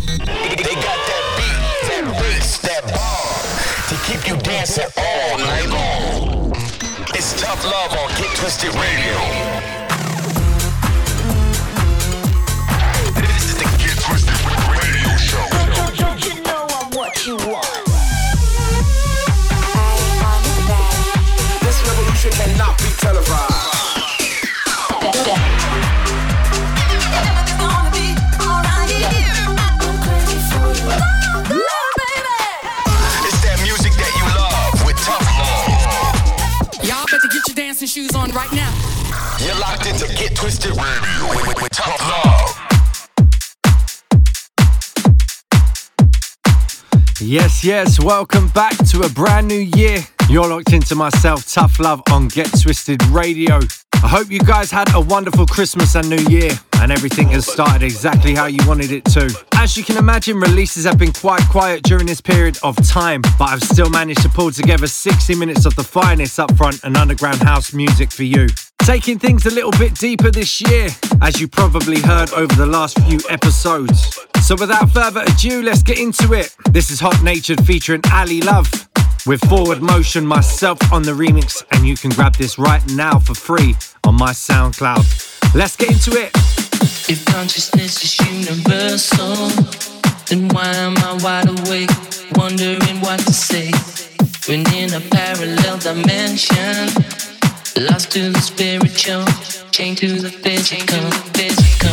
They got that beat, that bass, that bar to keep you dancing all night long. It's Tough Love on Get Twisted Radio. This is the Get Twisted Radio Show. Don't you know I'm what you want? This revolution cannot be televised. Shoes on right now. You're locked into Get Twisted Radio with Tough Love. Yes, welcome back to a brand new year. You're locked into myself, Tough Love, on Get Twisted Radio. I hope you guys had a wonderful Christmas and New Year, and everything has started exactly how you wanted it to. As you can imagine, releases have been quite quiet during this period of time, but I've still managed to pull together 60 minutes of the finest upfront and underground house music for you. Taking things a little bit deeper this year, as you probably heard over the last few episodes. So without further ado, let's get into it. This is Hot Natured featuring Ali Love, with Forward Motion, myself on the remix, and you can grab this right now for free on my SoundCloud. Let's get into it. If consciousness is universal, then why am I wide awake, wondering what to say? When in a parallel dimension, lost to the spiritual, chained to the physical, physical.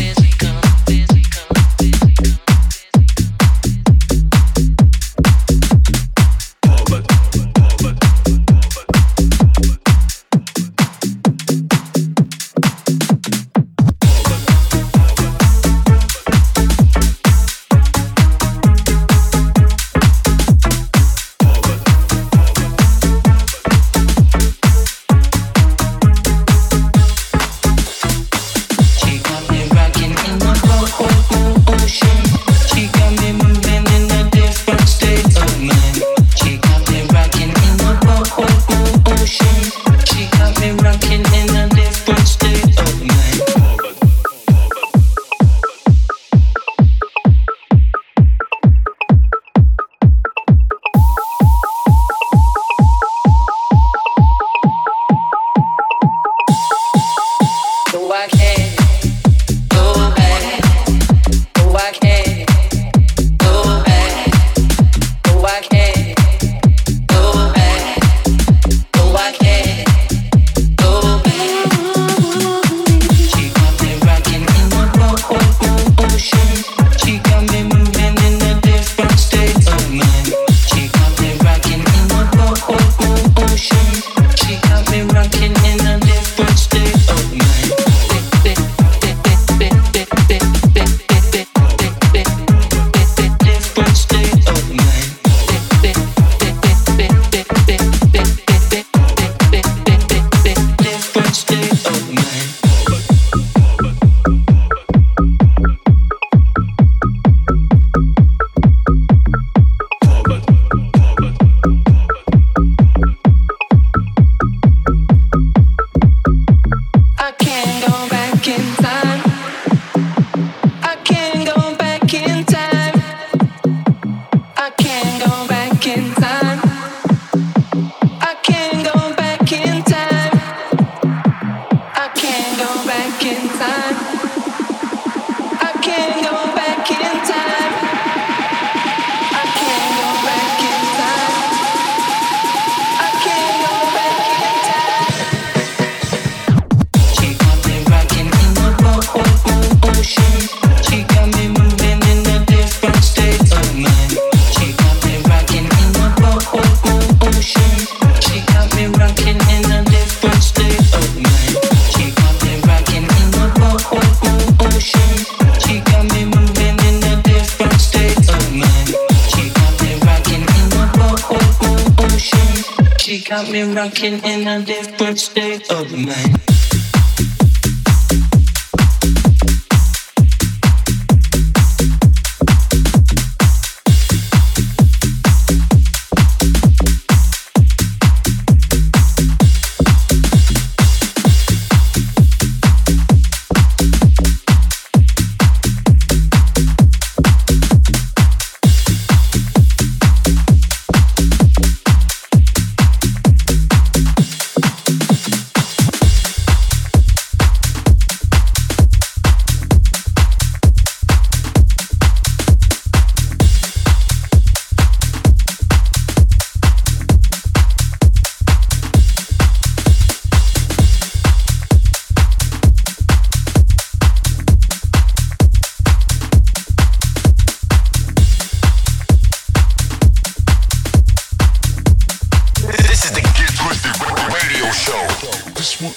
Got me rocking in a different state of mind.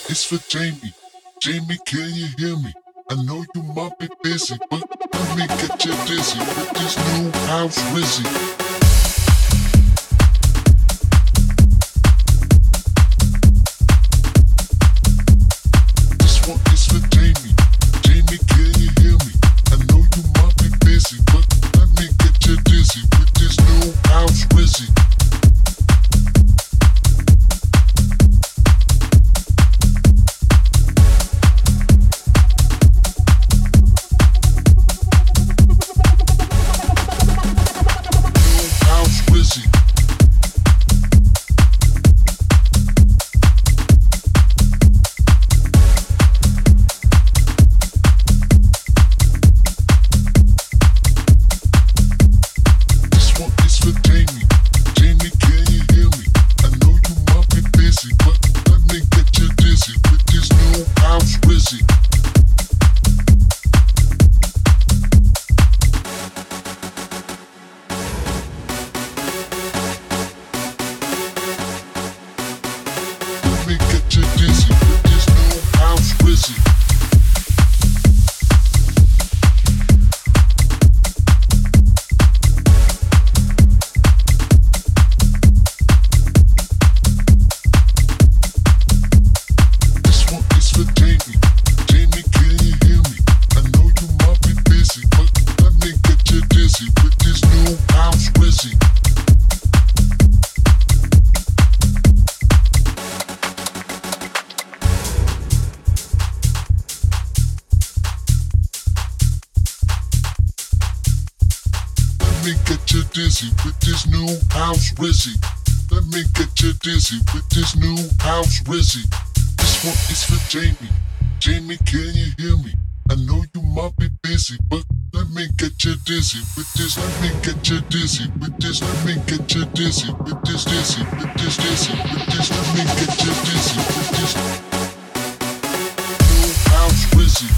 it's for Jamie. Jamie, can you hear me? I know you might be busy, but let me get you dizzy with this new house Rizzy. Dizzy with this new house Rizzy. Let me get you dizzy with this new house Rizzy. This one is for Jamie. Jamie, can you hear me? I know you might be busy, but let me get you dizzy with this. Let me get you dizzy with this. Let me get you dizzy with this. Dizzy with this. Dizzy with this. Let me get you dizzy with this new house Rizzy.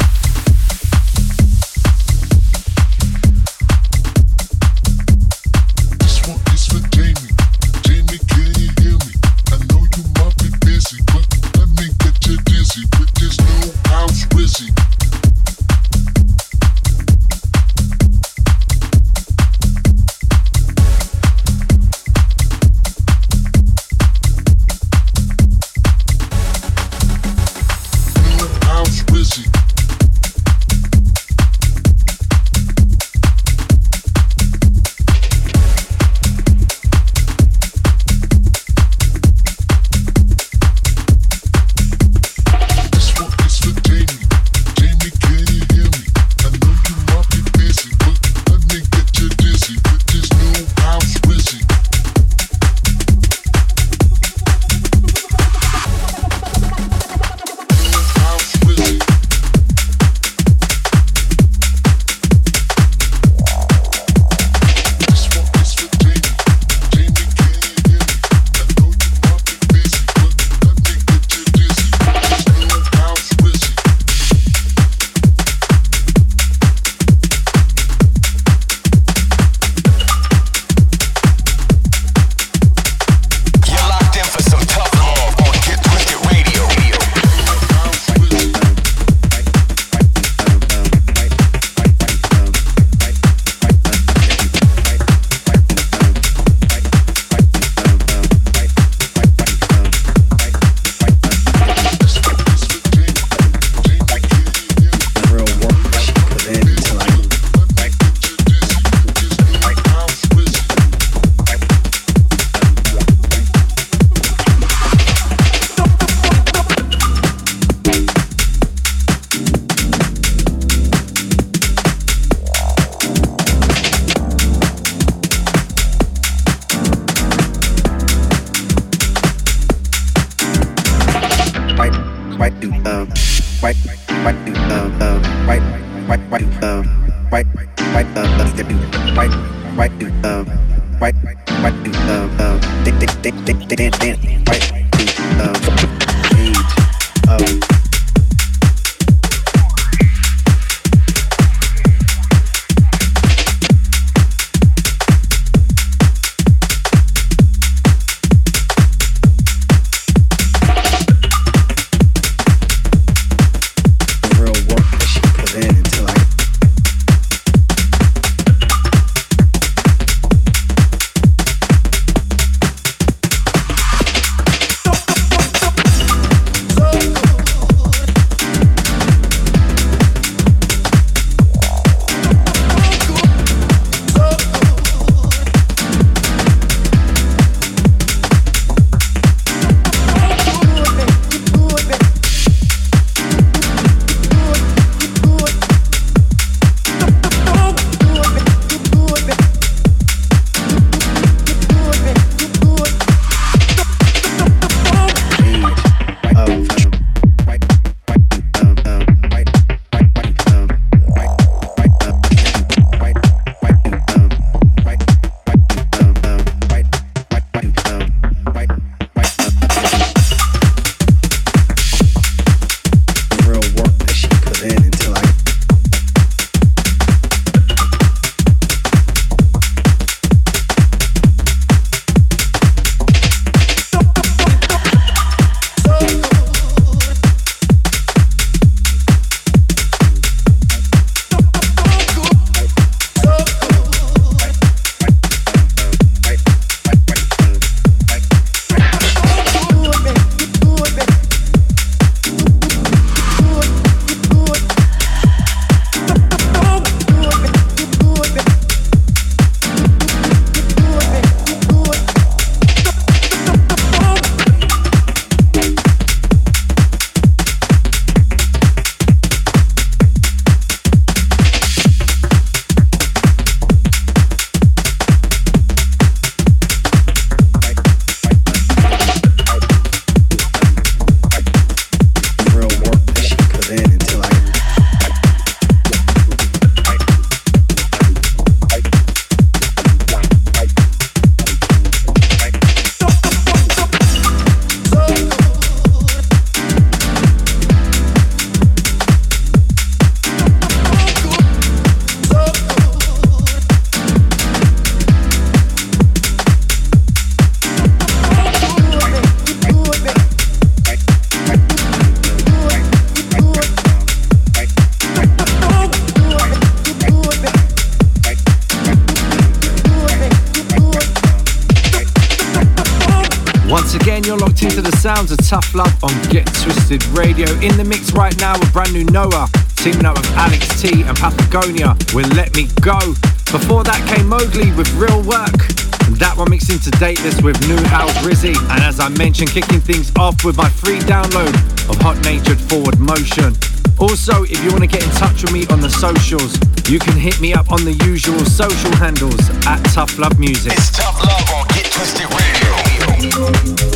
you're locked into the sounds of Tough Love on Get Twisted Radio. In the mix right now with brand new Noah, teaming up with Alex T and Patagonia with Let Me Go. Before that came Mowgli with Real Work. That one mixed into Dateless with New House Rizzy. And as I mentioned, kicking things off with my free download of Hot Natured Forward Motion. Also, if you want to get in touch with me on the socials, you can hit me up on the usual social handles at Tough Love Music. It's Tough Love on Get Twisted Radio.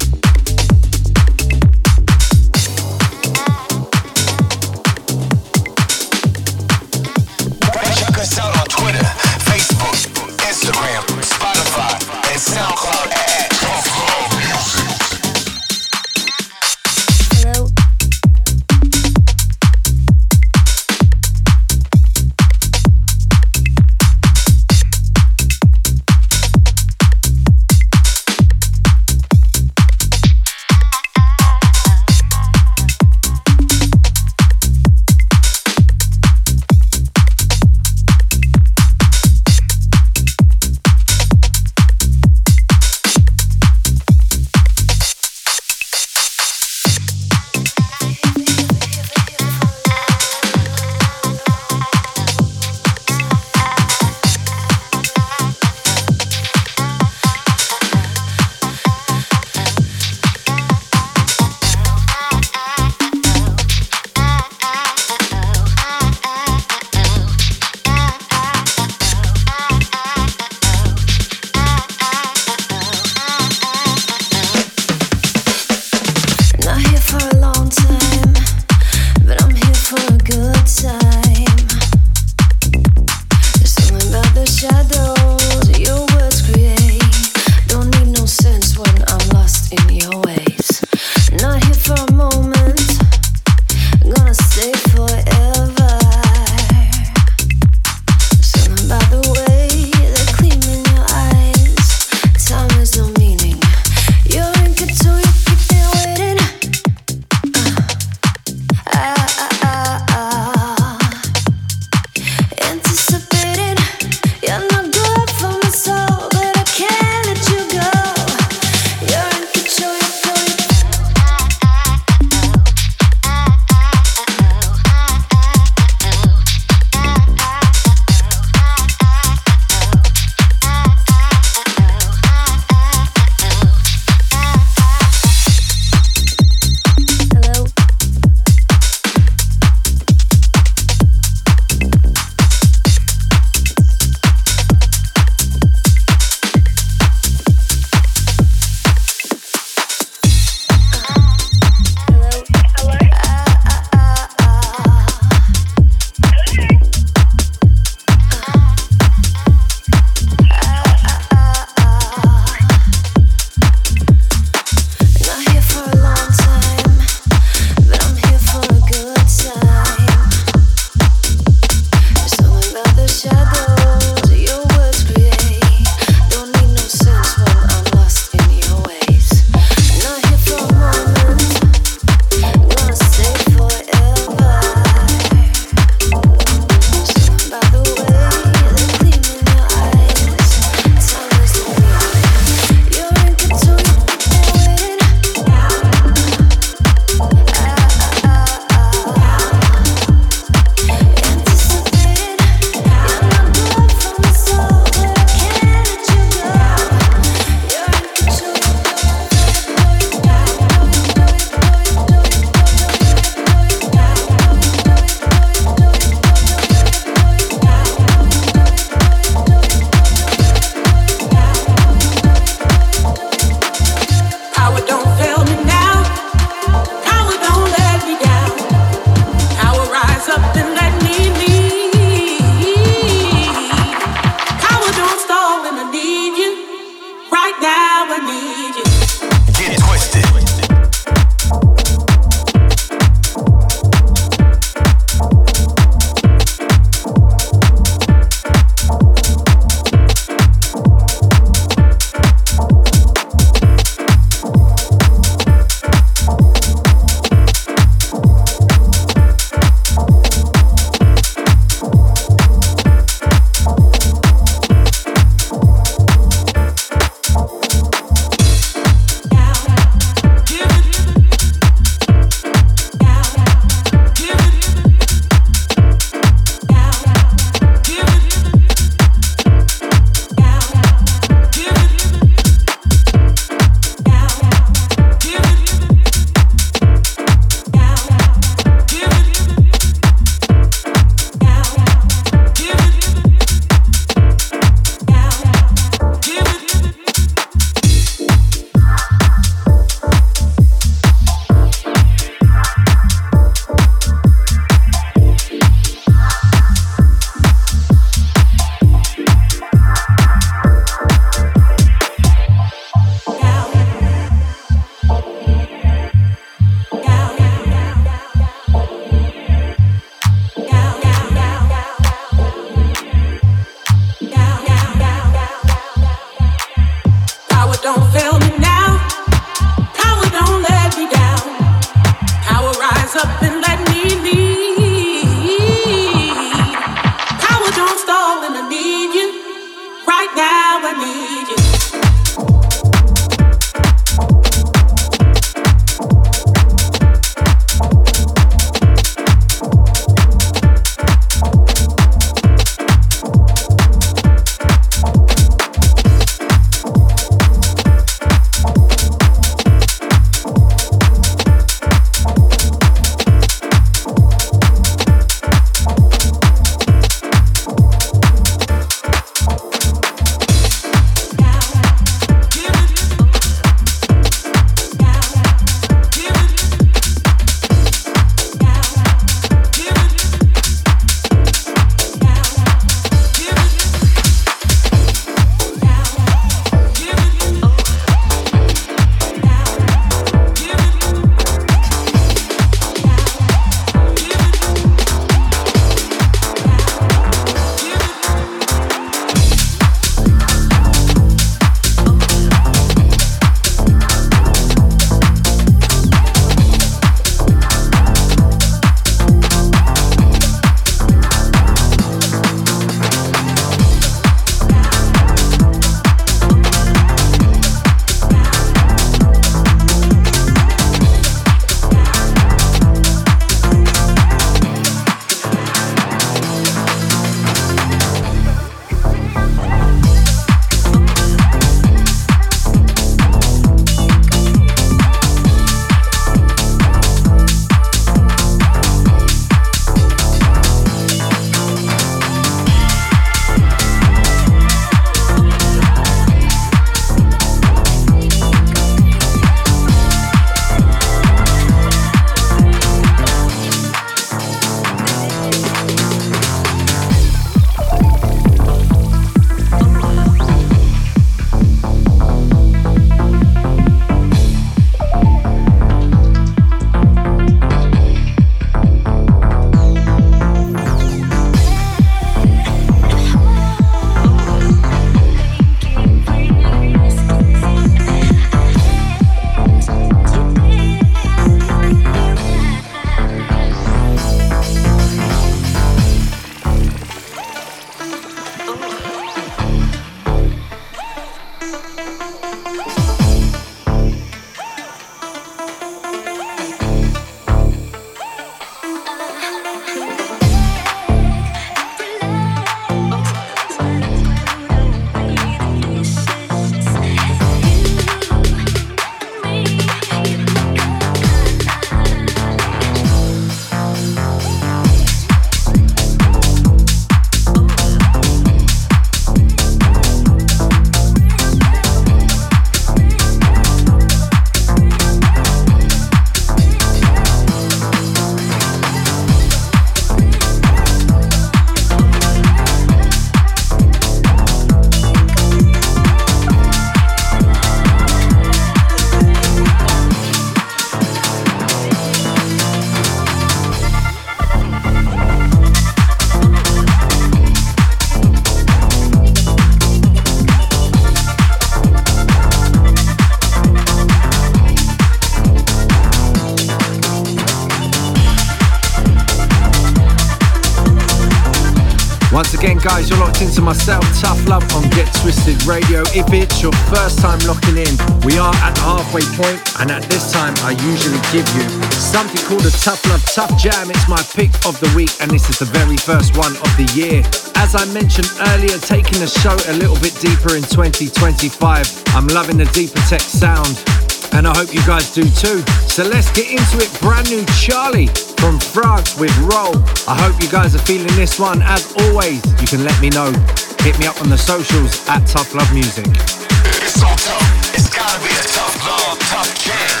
Once again, guys, you're locked into myself, Tough Love on Get Twisted Radio. If it's your first time locking in, we are at the halfway point, and at this time I usually give you something called a Tough Love Tough Jam. It's my pick of the week, and this is the very first one of the year. As I mentioned earlier, taking the show a little bit deeper in 2025. I'm loving the deeper tech sound, and I hope you guys do too. So let's get into it. Brand new Charlie from France with Roll. I hope you guys are feeling this one. As always, you can let me know. Hit me up on the socials at Tough Love Music. It's so tough, it's gotta be a tough love, tough jam.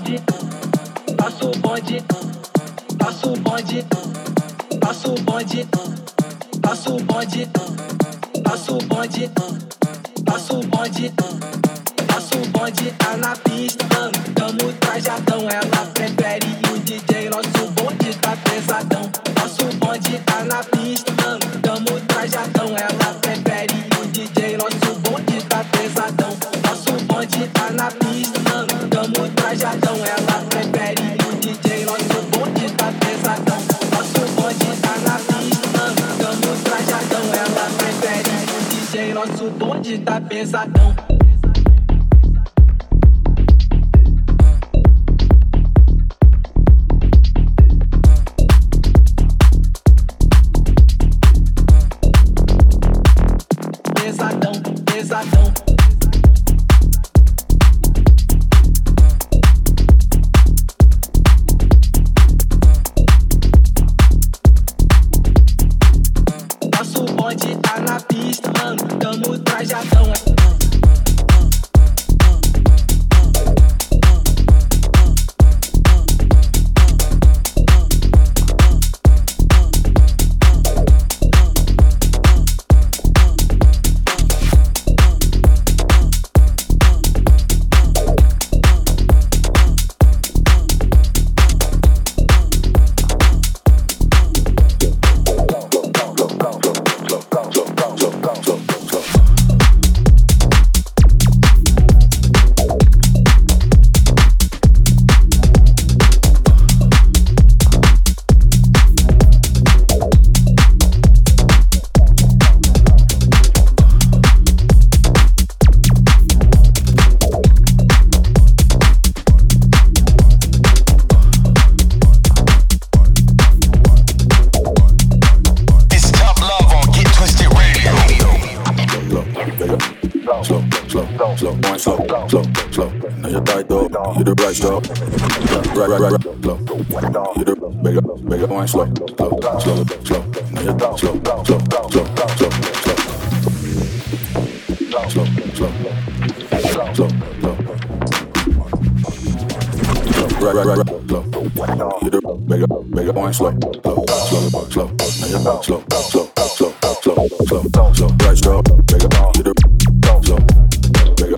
bonde, passa o bonde, passa o bonde, passa o bonde, passa o bonde, passa o bonde, passa o bonde, passa o bonde, tá na pista, tamo trajadão, ela prefere o DJ, nosso bonde tá pesadão. Passa o bonde, tá na pista, tamo trajadão, ela prefere o DJ, nosso bonde tá pesadão. Passa o bonde, tá na pista, tamo trajadão, ela prefere o DJ, nosso bonde tá pesadão. Passa o bonde, tá na pista, tamo trajadão, ela prefere o DJ, nosso bonde tá pesadão. Pesadão, pesadão. Passa o bonde, tá na pista, tamo trajadão. You the right stop, right, slow. You the bigger one, slow. Now you slow. Right, slow. You the bigger one, slow. Now you slow. Right stop, bigger. You the slow, bigger.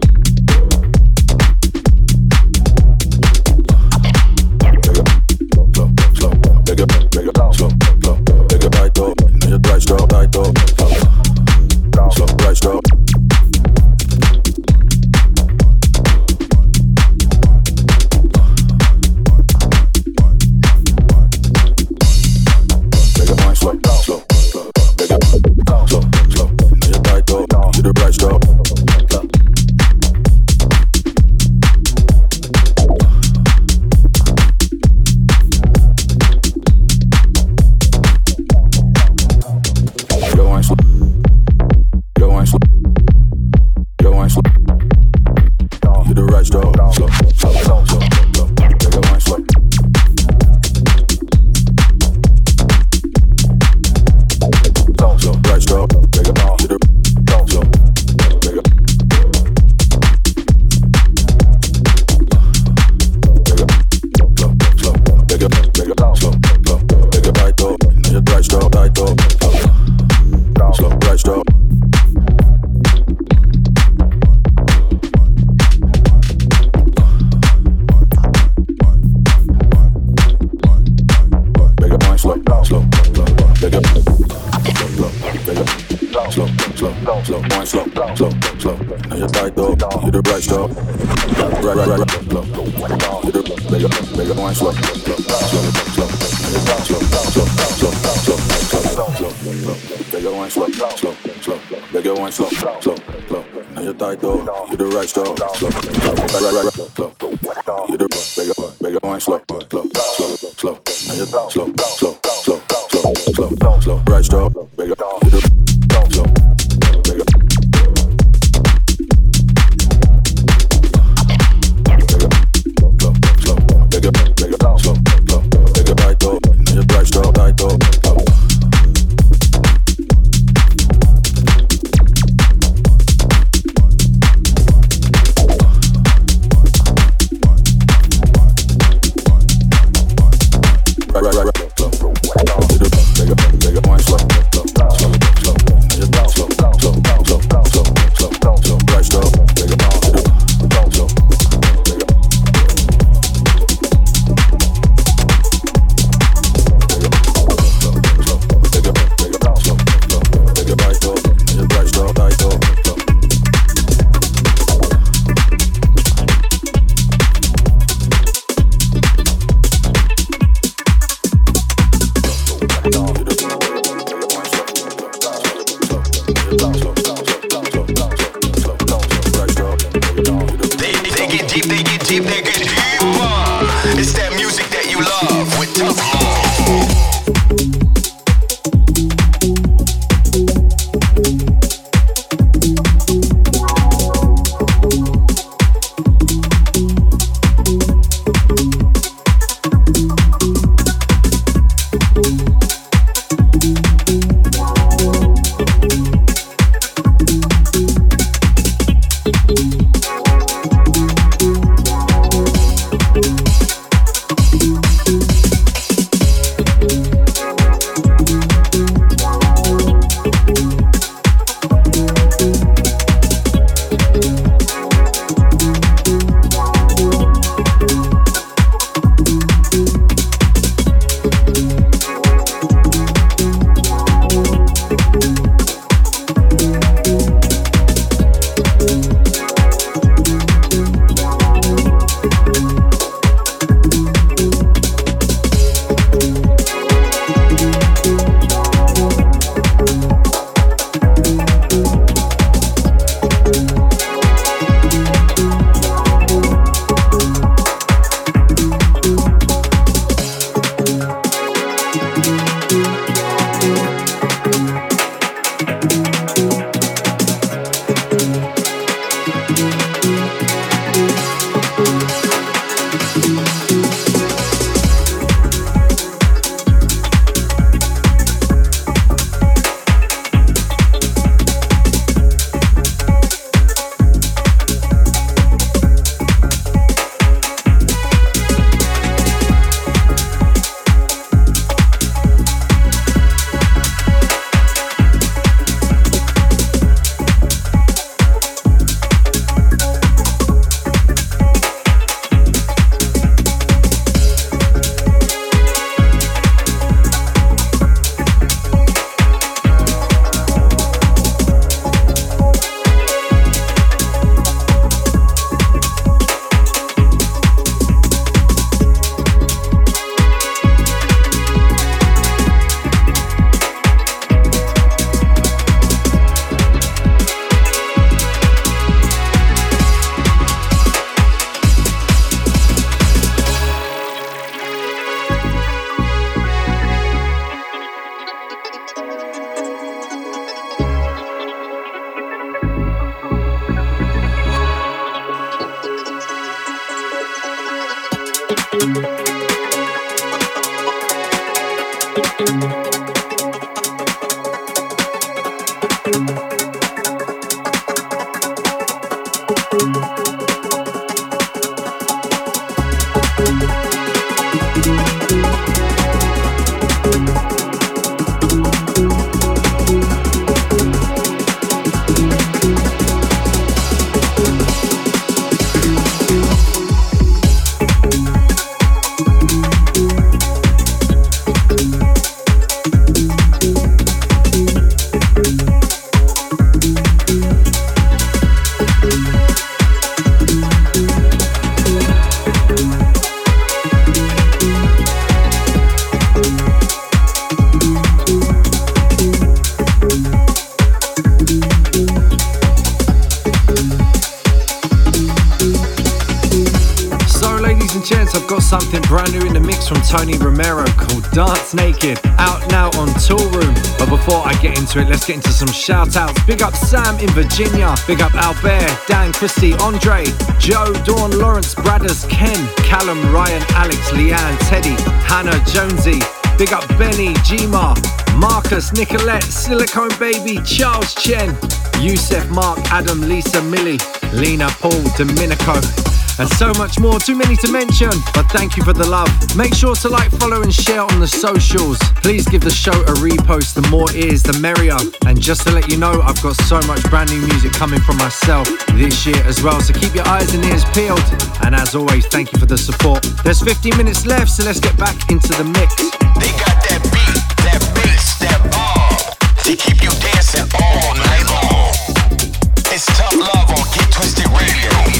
Something brand new in the mix from Tony Romero called Dance Naked, out now on Toolroom. But before I get into it, let's get into some shout outs. Big up Sam in Virginia, big up Albert, Dan, Christy, Andre, Joe, Dawn, Lawrence, Bradders, Ken, Callum, Ryan, Alex, Leanne, Teddy, Hannah, Jonesy, big up Benny, Gma, Marcus, Nicolette, Silicone Baby, Charles Chen, Youssef, Mark, Adam, Lisa, Millie, Lena, Paul, Domenico, and so much more, too many to mention, but thank you for the love. Make sure to like, follow and share on the socials. Please give the show a repost, the more ears the merrier. And just to let you know, I've got so much brand new music coming from myself this year as well, so keep your eyes and ears peeled. And as always, thank you for the support. There's 15 minutes left, so let's get back into the mix. They got that beat, that bass, that bomb to keep you dancing all night long. It's Tough Love on Get Twisted Radio.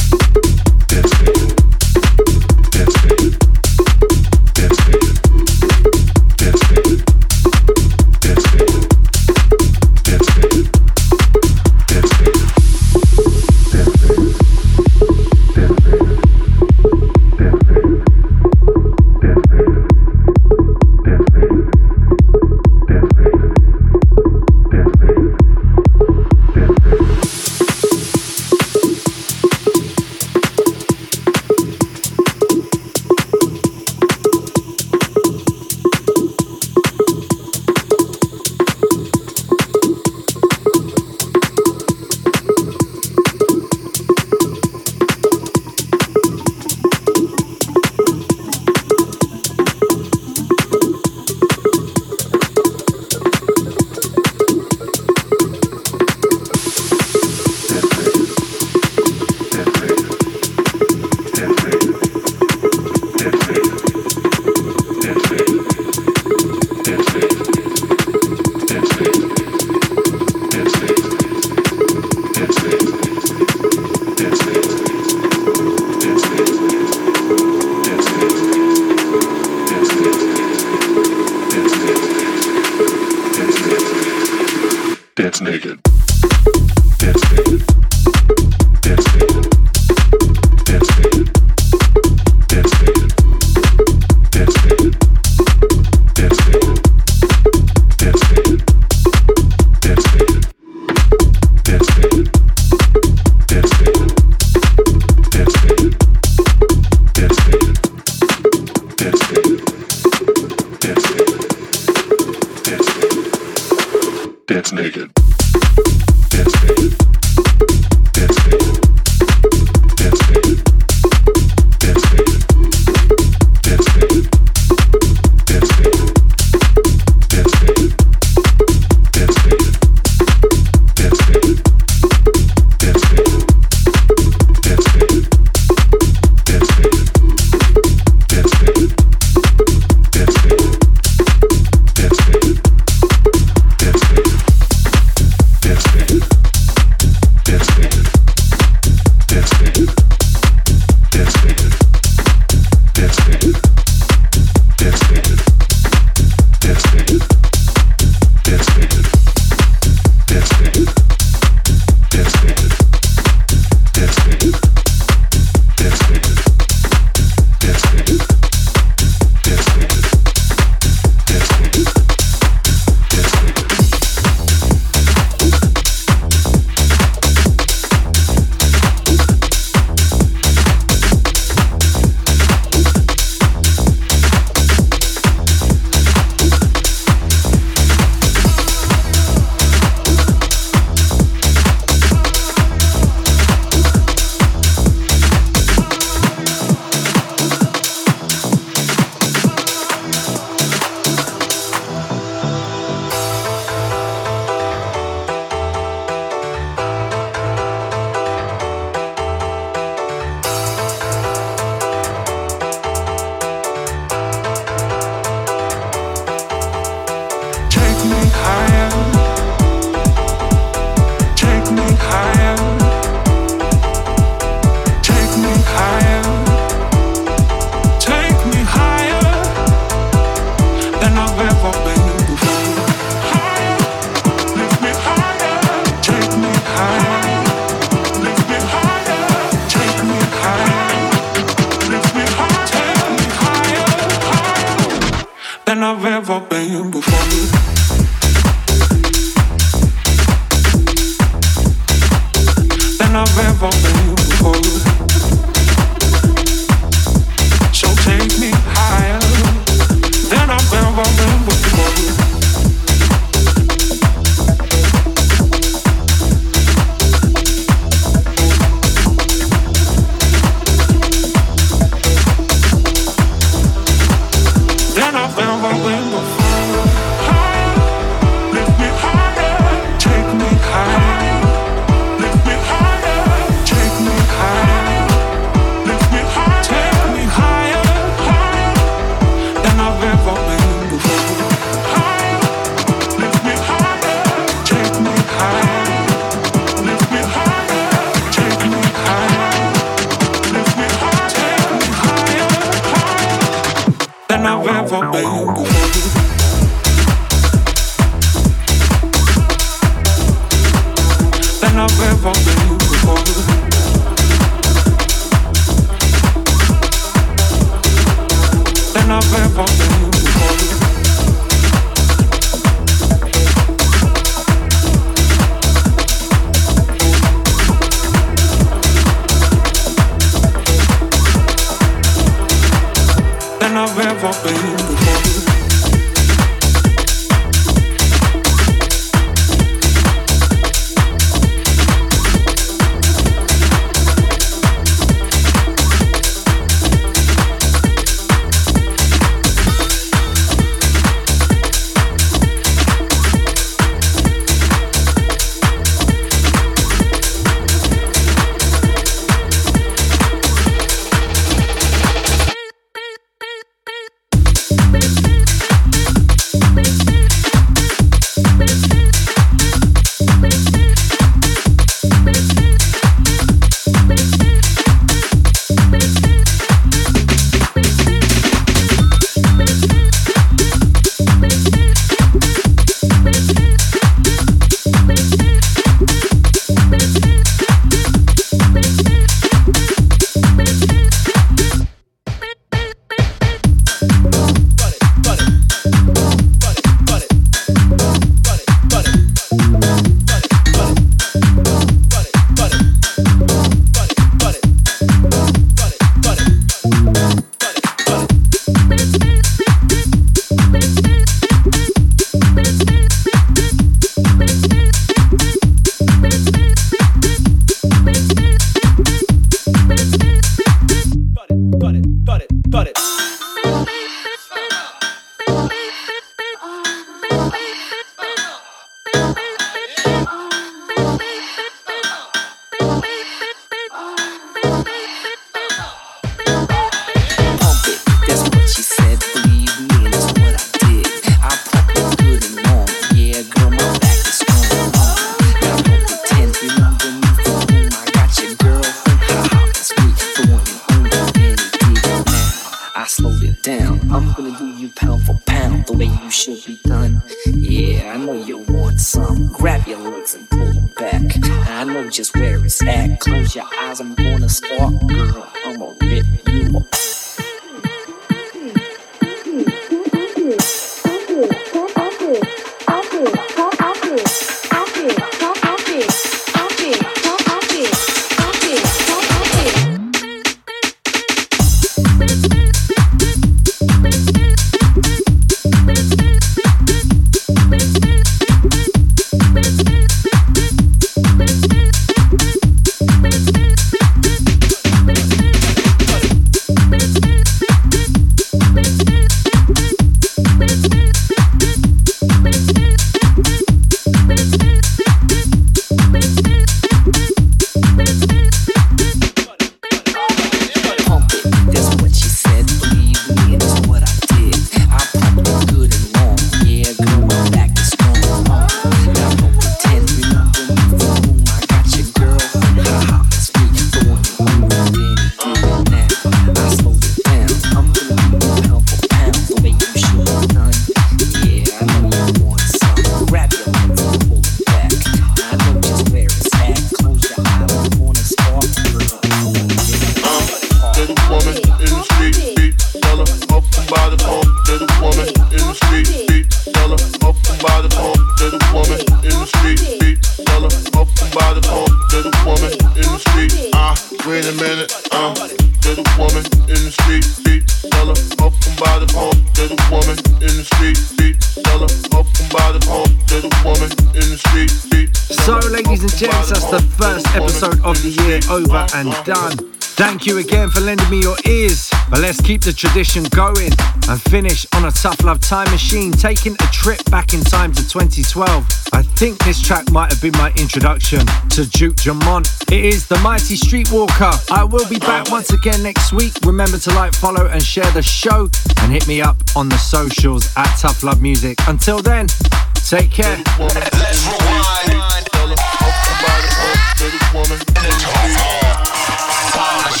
Over and done. Thank you again for lending me your ears. But let's keep the tradition going and finish on a Tough Love time machine, taking a trip back in time to 2012. I think this track might have been my introduction to Duke Jamont. It is The Mighty Streetwalker. I will be back once again next week. Remember to like, follow and share the show and hit me up on the socials at Tough Love Music. Until then, take care. Let's rewind. Little woman in the street. Time machine.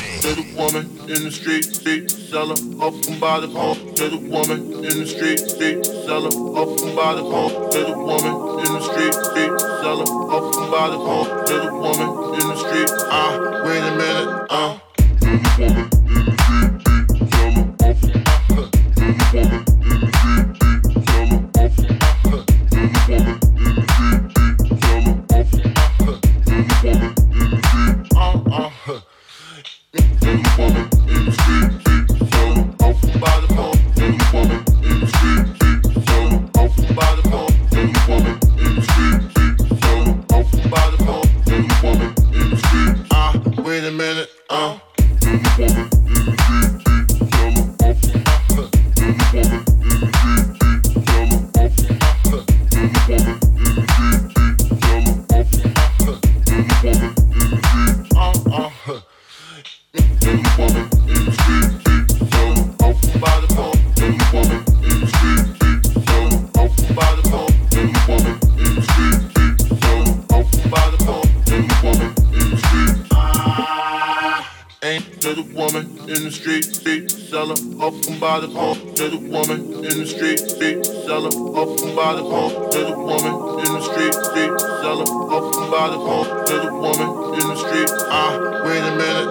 To the woman in the street, seller, up and by the pole. To the woman in the street, seller, up and by the pole. To the woman in the street, seller, up and by the pole. To the woman in the street, wait a minute, To the woman in the street, seller, up. To the woman in the street, seller, up. To the woman in the street, seller, up. To the woman in the street, To the woman in the street, seller, up by the pole. To the woman in the street, seller, up by the pole. To the woman in the street, seller, up by the pole. To the woman in the street, wait a minute, To the woman in the street, seller, up. To the woman in the street, seller, up. To the woman in the street, seller, up. To the woman in the street, To the woman in the street, seller, up by the pole. To the woman in the street, seller, up by the pole. To the woman in the street, seller, up by the pole. To the woman in the street, ain't to the woman in the street, seller, up by the pole. To the woman in the street, seller, up by the pole. To the woman in the street, seller, up by the pole. To the woman in the street, wait a minute,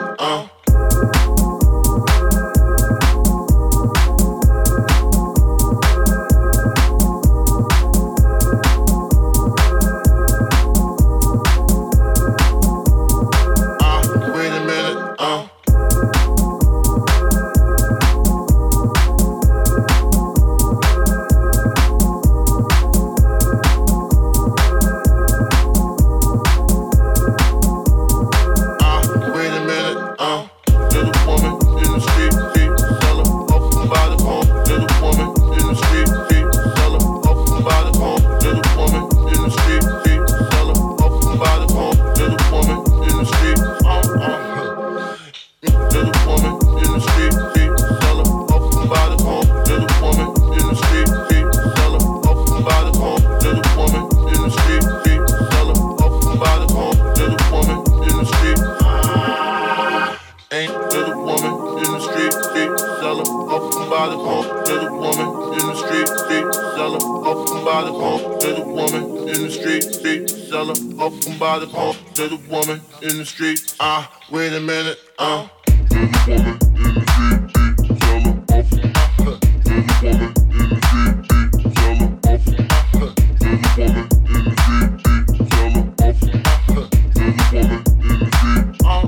by the pole. To the woman in the street, wait a minute, To the woman in the street, seller, up. To the woman in the street, seller, up. To the woman in the street, seller, up. To the woman in the street,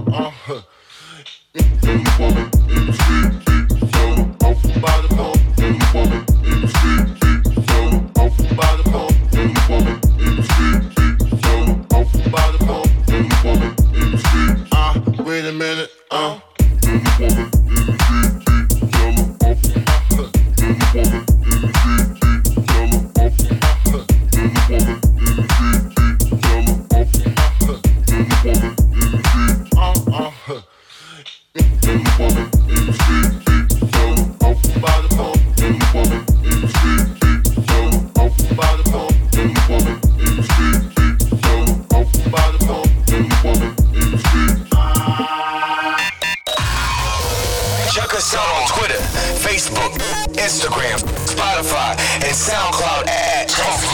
To the woman in the street, seller, up by the pole. To the woman in the street, seller, up by the pole. To the woman in the street, seller, up by the pole. To the woman in the street, wait a minute, To the woman in the street, seller, up. To the woman in the street, seller, up. To the woman in the street, seller, up. To the woman in the street, To the woman in the street, seller, up by the pole. To the woman in the street, seller, up by the pole. To the woman in the street, seller, up by the pole. To the woman in the street. Check us out on Twitter, Facebook, Instagram, Spotify, and SoundCloud at Talk